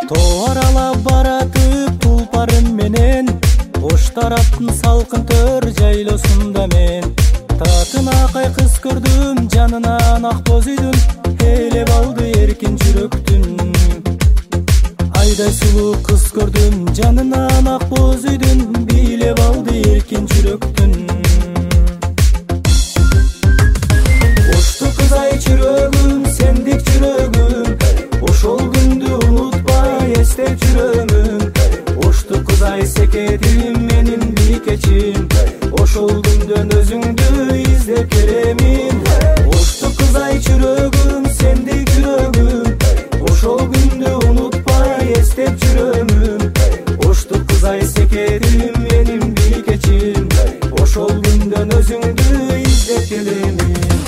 Тоо аралап баратып тулпарым менен, ош тараптын салкын төр жайлоосунда мен татын акай кыз көрдүм, жанынан ак боз үйдүн ээлеп алды эркин жүрөктүн. Айдай сулуу кыз көрдүм, жанынан ак боз үйдүн бийлеп алды эркин жүрөктүн. Ошту кыз ай жүрөгүм, сендик жүрөгүм, ошол күндү унутпай эстеп жүрөмүн. Ошту кыз ай секетим, менин бийкечим, ошол күндөн өзүңдү издеп келемин. Ошту кыз ай жүрөгүм, сендик жүрөгүм, ошол күндү унутпай эстеп жүрөмүн. Ошту кыз ай секетим, менин бийкечим, ошол күндөн өзүңдү издеп келемин.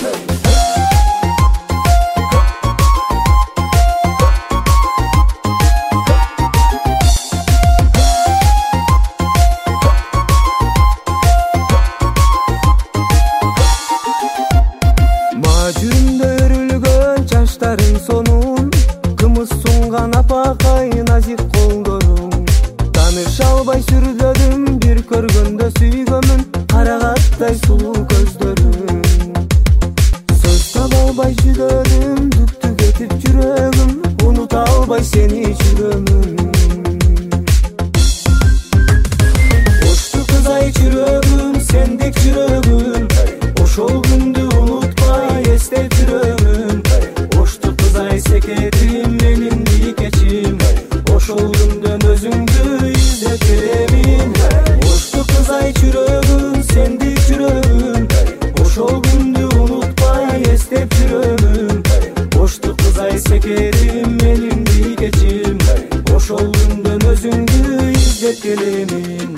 Жүзүмдө өрүлгөн чачтарың сонун, кымыз сунган апакай назик колдоруң. Таныша албай сүрдөдүм, бир көргөндө сүйгөмүн, карагаттай сулуу көздөрүң. Сөз таба албай жүдөдүм, дүктүк этип жүрөгүм, унута албай сени жүрөмүн. Ошту кыз ай жүрөгүм, сендик жүрөгүм, ошол күндү унутпай эстеп жүрөмүн. Ошту кыз ай секетим, менин бийкечим, ошол күндөн өзүңдү издеп келемин. Ошту кыз ай жүрөгүм, сендик жүрөгүм, ошол күндү унутпай эстеп жүрөмүн. Ошту кыз ай секетим, менин бийкечим, ошол күндөн өзүңдү издеп келемин.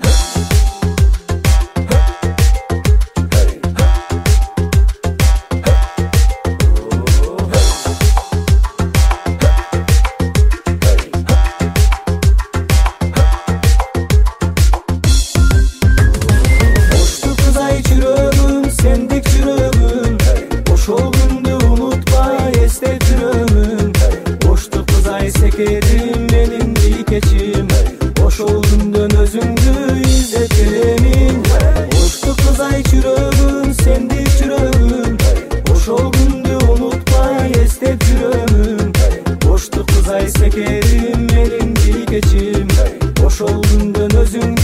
Сендик жүрөгүм, ошол күндү унутпай эстеп жүрөмүн. Ошту кыз ай секетим, менин бийкечим, ошол күндөн өзүңдү издеп келемин. Ошту кыз ай жүрөгүм, сендик жүрөгүм, ошол күндү унутпай эстеп жүрөмүн. Ошту кыз ай секетим, менин бийкечим, ошол күндөн өзүңдү